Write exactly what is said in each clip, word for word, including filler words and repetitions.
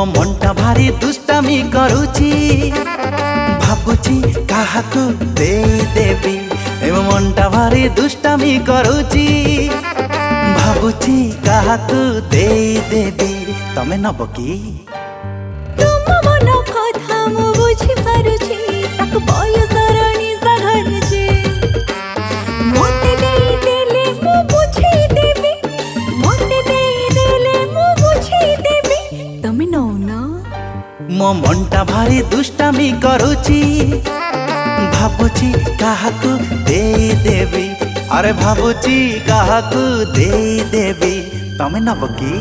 मो मनटा भारी दुष्टामी करुची भाबुची काहाकू दे देवी मो मनटा भारी दुष्टामी करुची भाबुची काहाकू दे देवी तमे नब की तुम मन कथा मु बुझी पारुची ताकू बयसर निशा घरची मोते देई देले मु बुझी देबी मोते देई देले मु बुझी देबी तमे नौ ना मो मनटा भारी दुष्टामी करुची भाबुची काहाकू दे देवी अरे भाबुची काहाकू दे देवी तमे नब की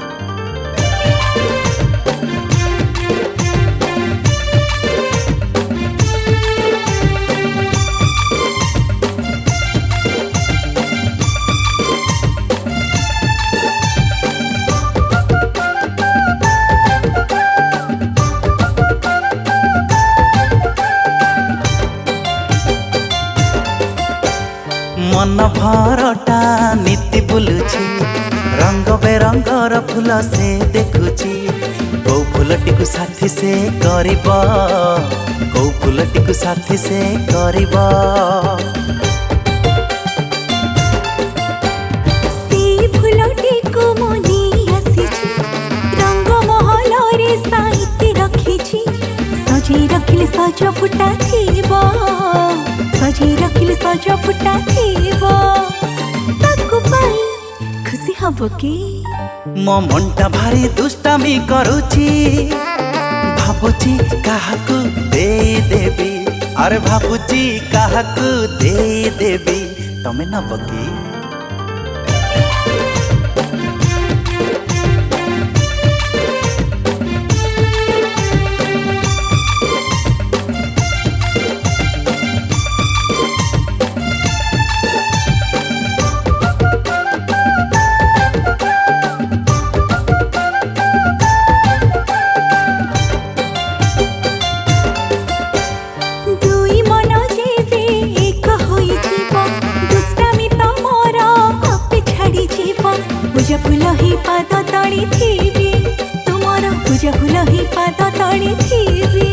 मन भरटा नीति बुलुची रंग बेरंगर फूल से देखुची कौ फूलटी को साथी से करिब कौ फूलटी को साथी से करिब से फूलटी को मोनी आसीची रंग महल रे साइती रखीची सजी रखिले सज फुटा थीबो सजी रखिले सज फुटा थीबो ताकू पाई खुशी हबो की मो मनटा भारी दुष्टामी करुची भाबुची काहाकू दे देवी अरे भाबुची काहाकू दे देवी तमे नब की पूजा फूल ही पाद तड़ी थीबी तुमर पूजा फूल ही पाद तड़ी थीबी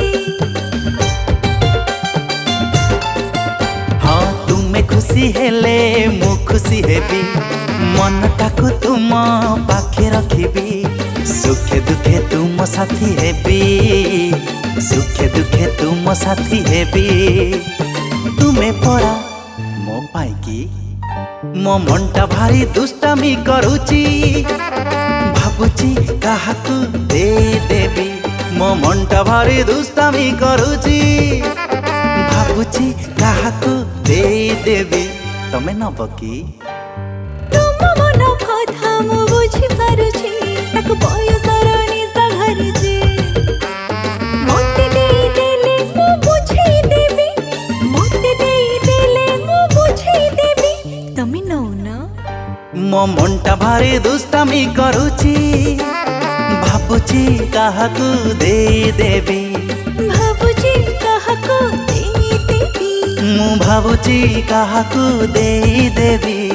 हाँ तुमे खुशी हेले मु खुशी हेबी मन टाकू तुम पाखे रखिबी सुखे दुखे तुम साथी हेबी सुखे दुखे तुम साथी हेबी तुमे पड़ा मो पाइकी मो मनटा भारी दुष्टामी करुची भाबुची काहाकू दे देवी मो मनटा भारी दुष्टामी करुची भाबुची काहाकू दे देवी तमे नब की तुम मन कथा मु बुझी पारुची ताकू बयसर निशा घरची मोते देई देले मु बुझी देबी मोते देई देले मु बुझी देबी तमे नौ ना मो मनटा भारी दुष्टामी करुची भाबुची काहाकू दे देवी भाबुची काहाकू दे देबी मु भाबुची काहाकू दे देवी।